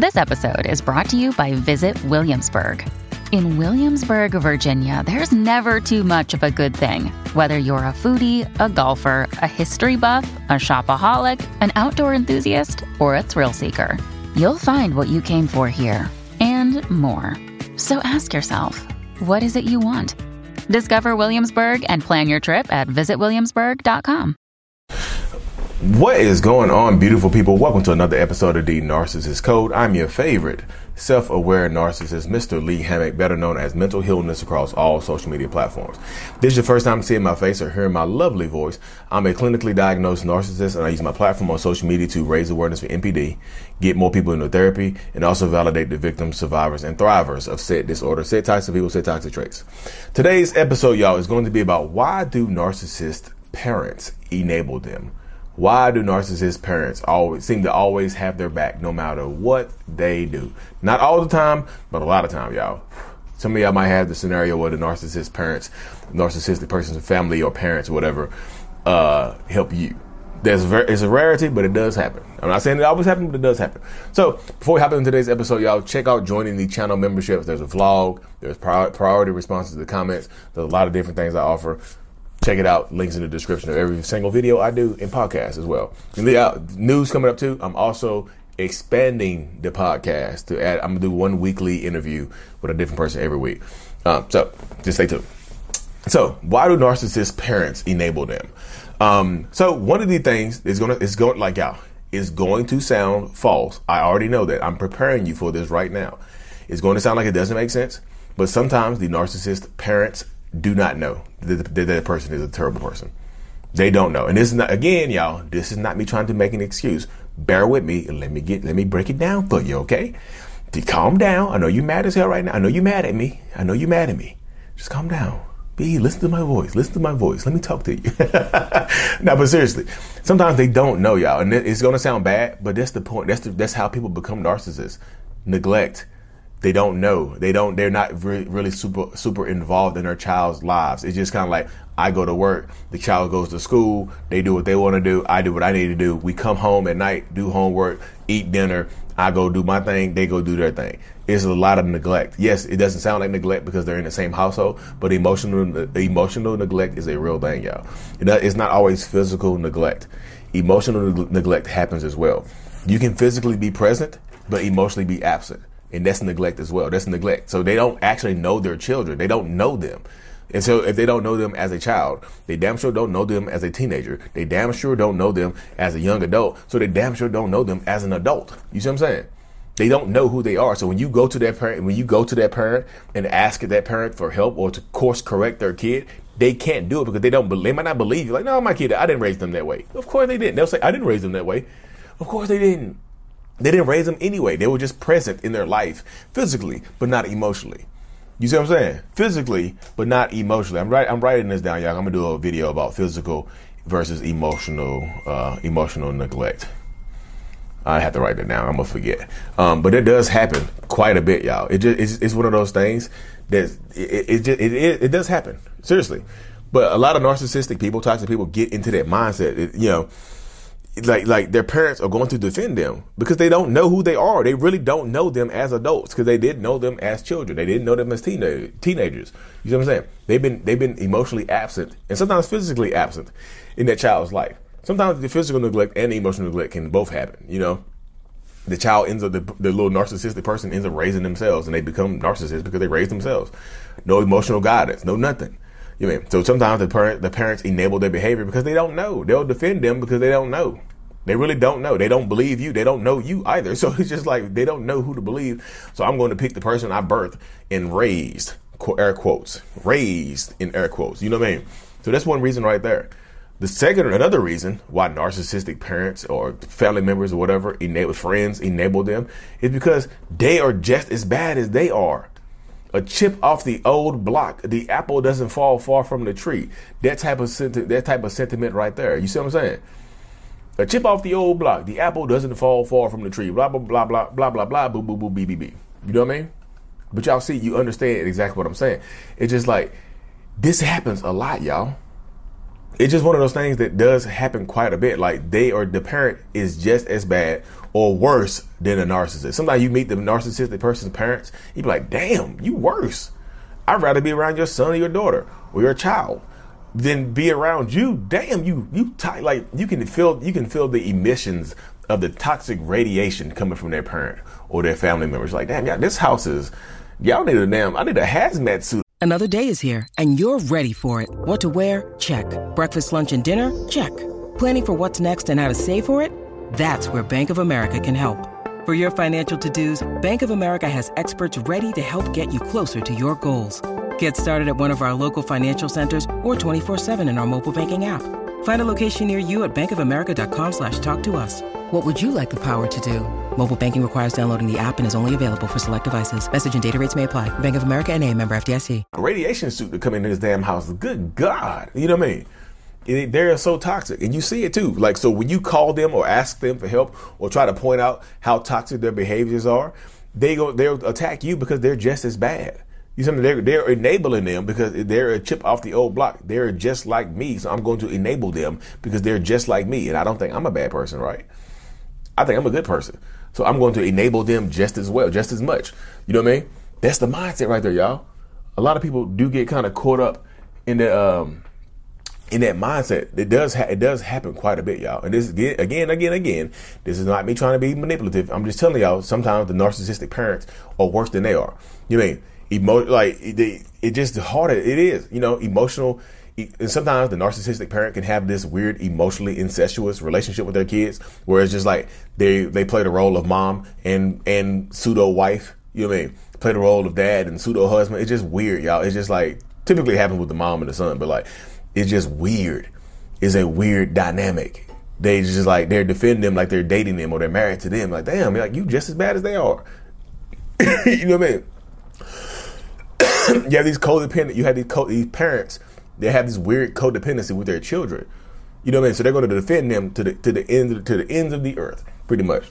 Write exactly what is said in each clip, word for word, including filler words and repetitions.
This episode is brought to you by Visit Williamsburg. In Williamsburg, Virginia, there's never too much of a good thing. Whether you're a foodie, a golfer, a history buff, a shopaholic, an outdoor enthusiast, or a thrill seeker, you'll find what you came for here and more. So ask yourself, what is it you want? Discover Williamsburg and plan your trip at visit williamsburg dot com. What is going on, beautiful people? Welcome to another episode of The Narcissist Code. I'm your favorite self-aware narcissist, Mister Lee Hammock, better known as Mental Healness across all social media platforms. If this is your first time seeing my face or hearing my lovely voice, I'm a clinically diagnosed narcissist, and I use my platform on social media to raise awareness for N P D, get more people into therapy, and also validate the victims, survivors, and thrivers of said disorder, said types of people, said toxic traits. Today's episode, y'all, is going to be about why do narcissist parents enable them? Why do narcissist parents always seem to always have their back no matter what they do? Not all the time, but a lot of time, y'all. Some of y'all might have the scenario where the narcissist parents, narcissistic person's family or parents or whatever, uh, help you. There's ver- it's a rarity, but it does happen. I'm not saying it always happens, but it does happen. So before we hop into today's episode, y'all, check out joining the channel memberships. There's a vlog. There's prior- priority responses to the comments. There's a lot of different things I offer. Check it out. Links in the description of every single video I do in podcast as well. And the uh, news coming up too. I'm also expanding the podcast to add. I'm gonna do one weekly interview with a different person every week. Um, so just stay tuned. So why do narcissist parents enable them? Um, so one of the things is gonna is going like y'all is going to sound false. I already know that. I'm preparing you for this right now. It's going to sound like it doesn't make sense, but sometimes the narcissist parents do not know that that person is a terrible person. They don't know. And this is not, again, y'all, this is not me trying to make an excuse. Bear with me and let me get, let me break it down for you, okay? To calm down. I know you're mad as hell right now. I know you're mad at me. I know you're mad at me. Just calm down. Be, listen to my voice. Listen to my voice. Let me talk to you. No, but seriously, sometimes they don't know, y'all. And it's going to sound bad, but that's the point. That's the, that's how people become narcissists. Neglect. They don't know. They don't, they're not re- really super, super involved in their child's lives. It's just kind of like, I go to work, the child goes to school, they do what they want to do, I do what I need to do. We come home at night, do homework, eat dinner, I go do my thing, they go do their thing. It's a lot of neglect. Yes, it doesn't sound like neglect because they're in the same household, but emotional, emotional neglect is a real thing, y'all. It's not always physical neglect. Emotional neglect happens as well. You can physically be present, but emotionally be absent. And that's neglect as well. That's neglect. So they don't actually know their children. They don't know them. And so if they don't know them as a child, they damn sure don't know them as a teenager. They damn sure don't know them as a young adult. So they damn sure don't know them as an adult. You see what I'm saying? They don't know who they are. So when you go to that parent, when you go to that parent and ask that parent for help or to course correct their kid, they can't do it because they don't. They might not believe you. Like, no, my kid, I didn't raise them that way. Of course they didn't. They'll say, I didn't raise them that way. Of course they didn't. They didn't raise them anyway. They were just present in their life physically, but not emotionally. You see what I'm saying? Physically, but not emotionally. I'm right. I'm writing this down, y'all. I'm gonna do a video about physical versus emotional, uh, emotional neglect. I have to write that down. I'm gonna forget. Um, but it does happen quite a bit, y'all. It just it's, it's one of those things that it it, just, it it it does happen seriously. But a lot of narcissistic people, toxic people, get into that mindset. It, you know. Like, like their parents are going to defend them because they don't know who they are. They really don't know them as adults because they didn't know them as children. They didn't know them as teenage, teenagers. You know what I'm saying? They've been, they've been emotionally absent and sometimes physically absent in that child's life. Sometimes the physical neglect and the emotional neglect can both happen. You know, the child ends up, the, the little narcissistic person ends up raising themselves and they become narcissists because they raise themselves. No emotional guidance, no nothing. You know, so sometimes the parent, the parents enable their behavior because they don't know. They'll defend them because they don't know. They really don't know. They don't believe you. They don't know you either. So it's just like they don't know who to believe. So I'm going to pick the person I birthed and raised, air quotes, raised in air quotes. You know what I mean? So that's one reason right there. The second, another reason why narcissistic parents or family members or whatever, enable friends enable them is because they are just as bad as they are. A chip off the old block. The apple doesn't fall far from the tree. That type of senti- that type of sentiment right there. You see what I'm saying? A chip off the old block. The apple doesn't fall far from the tree. Blah, blah, blah, blah, blah, blah, blah, boo, boo, boo, bee, bee, bee. You know what I mean? But y'all see, you understand exactly what I'm saying. It's just like, this happens a lot, y'all. It's just one of those things that does happen quite a bit. Like they or the parent is just as bad or worse than a narcissist. Sometimes you meet the narcissistic person's parents, you be like, damn, you worse. I'd rather be around your son or your daughter or your child than be around you. Damn, you you t- like you can feel you can feel the emissions of the toxic radiation coming from their parent or their family members. Like, damn, y'all, this house is, y'all need a damn, I need a hazmat suit. Another day is here, and you're ready for it. What to wear? Check. Breakfast, lunch, and dinner? Check. Planning for what's next and how to save for it? That's where Bank of America can help. For your financial to-dos, Bank of America has experts ready to help get you closer to your goals. Get started at one of our local financial centers or twenty-four seven in our mobile banking app. Find a location near you at bankofamerica.com slash talk to us. What would you like the power to do? Mobile banking requires downloading the app and is only available for select devices. Message and data rates may apply. Bank of America N A, member F D I C. Radiation suit to come into this damn house. Good God. You know what I mean? It, they're so toxic, and you see it too. Like, so when you call them or ask them for help or try to point out how toxic their behaviors are, they go, they'll attack you because they're just as bad. You see, they're, they're enabling them because they're a chip off the old block. They're just like me, so I'm going to enable them because they're just like me, and I don't think I'm a bad person, right? I think I'm a good person. So I'm going to enable them just as well, just as much. You know what I mean? That's the mindset right there, y'all. A lot of people do get kind of caught up in the um, in that mindset. It does ha- it does happen quite a bit, y'all. And this again, again, again, again. This is not me trying to be manipulative. I'm just telling y'all. Sometimes the narcissistic parents are worse than they are. You know what I mean? Emo- like it, it just harder. It is. You know, emotional. And sometimes the narcissistic parent can have this weird, emotionally incestuous relationship with their kids, where it's just like they they play the role of mom and and pseudo wife. You know what I mean? Play the role of dad and pseudo husband. It's just weird, y'all. It's just like typically happens with the mom and the son, but like it's just weird. It's a weird dynamic. They just like they're defending them like they're dating them or they're married to them. Like, damn, like you just as bad as they are. You know what I mean? You have these codependent. You have these co- these parents. They have this weird codependency with their children. You know what I mean? So they're going to defend them to the to the end to the ends of the earth, pretty much.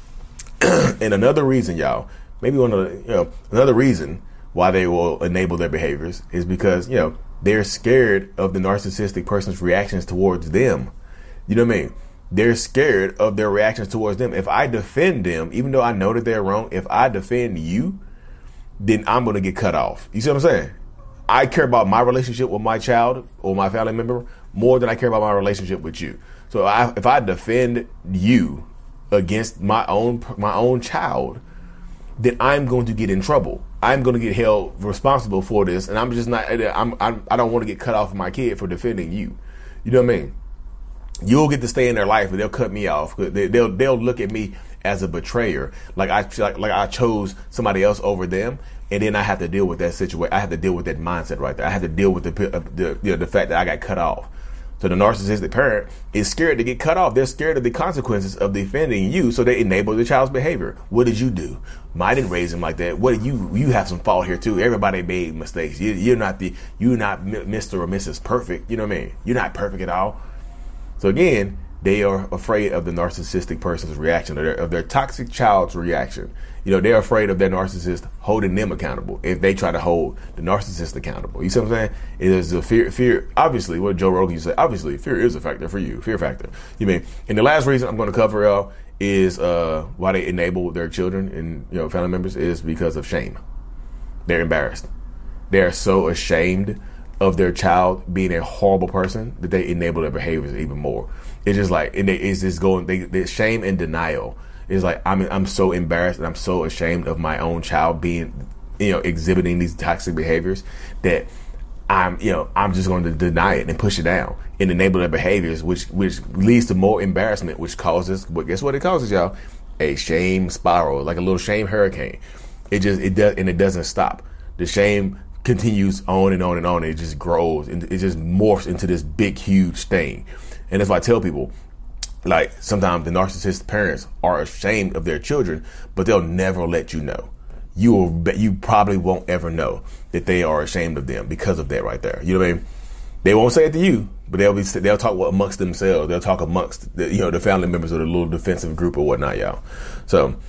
And another reason, y'all, maybe one of the, you know, another reason why they will enable their behaviors is because, you know, they're scared of the narcissistic person's reactions towards them. You know what I mean? They're scared of their reactions towards them. If I defend them, even though I know that they're wrong, if I defend you, then I'm going to get cut off. You see what I'm saying? I care about my relationship with my child or my family member more than I care about my relationship with you. So I, if I defend you against my own my own child, then I'm going to get in trouble. I'm going to get held responsible for this, and I'm just not. I'm, I'm I don't want to get cut off of my kid for defending you. You know what I mean? You'll get to stay in their life, but they'll cut me off. They, they'll they'll look at me as a betrayer, like I like, like I chose somebody else over them. And then I have to deal with that situation. I have to deal with that mindset right there. I have to deal with the the, you know, the fact that I got cut off. So the narcissistic parent is scared to get cut off. They're scared of the consequences of defending you, so they enable the child's behavior. What did you do? I didn't raise him like that. What did you? You have some fault here too. Everybody made mistakes. You, you're not the. You're not Mister or Missus Perfect. You know what I mean? You're not perfect at all. So again, they are afraid of the narcissistic person's reaction, or their, of their toxic child's reaction. You know, they're afraid of their narcissist holding them accountable if they try to hold the narcissist accountable. You see what I'm saying? It is a fear, fear, obviously, what Joe Rogan used to say, obviously, fear is a factor for you, fear factor. You mean, and the last reason I'm going to cover uh, is uh, why they enable their children and, you know, family members is because of shame. They're embarrassed. They're so ashamed of their child being a horrible person that they enable their behaviors even more. It's just like, and they, it's just going, they, they shame and denial. It's like, I'm I'm so embarrassed and I'm so ashamed of my own child being, you know, exhibiting these toxic behaviors that I'm, you know, I'm just going to deny it and push it down and enable their behaviors, which which leads to more embarrassment, which causes, but guess what it causes, y'all? A shame spiral, like a little shame hurricane. It just, it does, and it doesn't stop. The shame continues on and on and on. And it just grows and it just morphs into this big, huge thing. And that's why I tell people, like, sometimes the narcissistic parents are ashamed of their children, but they'll never let you know. You will, you probably won't ever know that they are ashamed of them because of that right there. You know what I mean? They won't say it to you, but they'll be, they'll talk amongst themselves. They'll talk amongst the, you know, the family members of the little defensive group or whatnot, y'all. So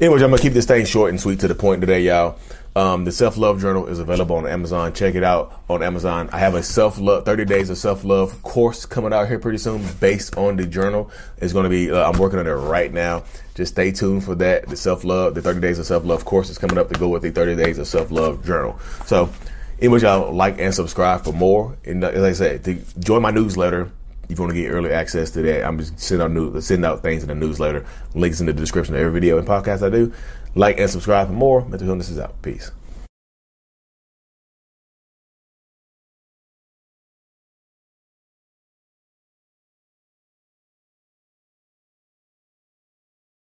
Anyways, I'm going to keep this thing short and sweet to the point today, y'all. Um, the Self-Love Journal is available on Amazon. Check it out on Amazon. I have a self-love, thirty days of self-love course coming out here pretty soon based on the journal. It's going to be, uh, I'm working on it right now. Just stay tuned for that. The self-love, the thirty days of self-love course is coming up to go with the thirty days of self-love journal. So, anyways, y'all like and subscribe for more. And as I said, to join my newsletter. If you want to get early access to that, I'm just sending out, new, sending out things in the newsletter. Links in the description of every video and podcast I do. Like and subscribe for more. Mental Healness is out. Peace.